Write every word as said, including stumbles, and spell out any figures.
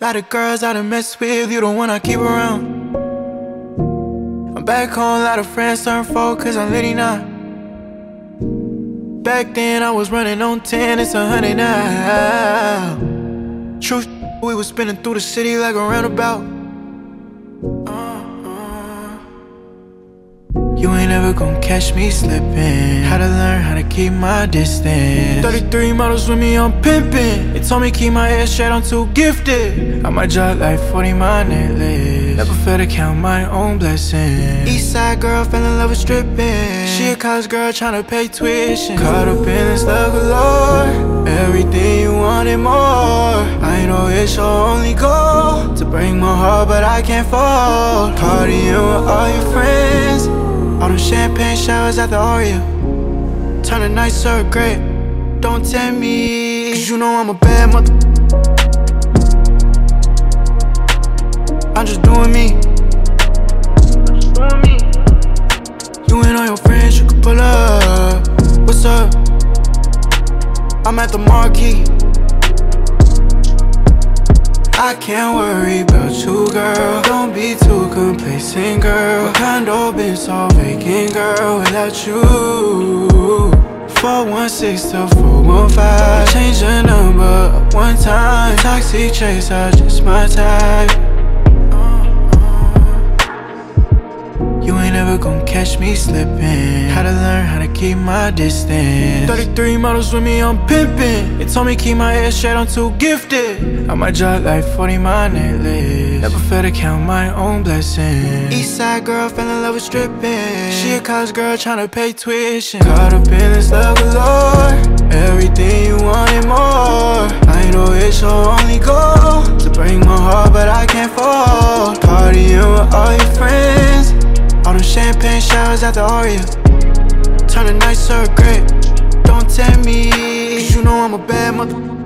Lot of girls I done mess with, you the one I keep around. I'm back home, a lot of friends turn four cause I'm litty now. Back then I was running on ten, it's a hundred now. Truth, we was spinning through the city like a roundabout. You ain't never gon' catch me slipping. Had to learn how to keep my distance. Thirty-three models with me, I'm pimping. They told me keep my head straight, I'm too gifted. I might drop like forty my necklace. Never fail to count my own blessings. Eastside girl fell in love with stripping. She a college girl tryna pay tuition. Caught up in this love galore. Everything you wanted more. I know it's your only goal to break my heart, but I can't fall. Partying with all your friends. All them champagne showers at the Aria. Turn the nights to great. Don't tempt me, cause you know I'm a bad mother. I'm just doing me. You and all your friends, you can pull up. What's up? I'm at the marquee. I can't worry about you, girl. Don't be too complacent, girl. My condo been so vacant, girl, without you. four one six to four one five. Change the number up one time. Toxic traits are just my type. You ain't never gon' catch me slipping. Had to learn how to keep my distance. Thirty-three models with me, I'm pimping. They told me keep my head straight, I'm too gifted. I might drop like forty my necklace. Never fail to count my own blessings. Eastside girl fell in love with stripping. She a college girl tryna pay tuition. Caught up in this love galore. Everything you wanted more. I know it's your only goal to break my heart, but I can't fall. Partying with all your friends. All them champagne showers at the Aria. Turn the nights to great. Don't tempt me, cause you know I'm a bad mother.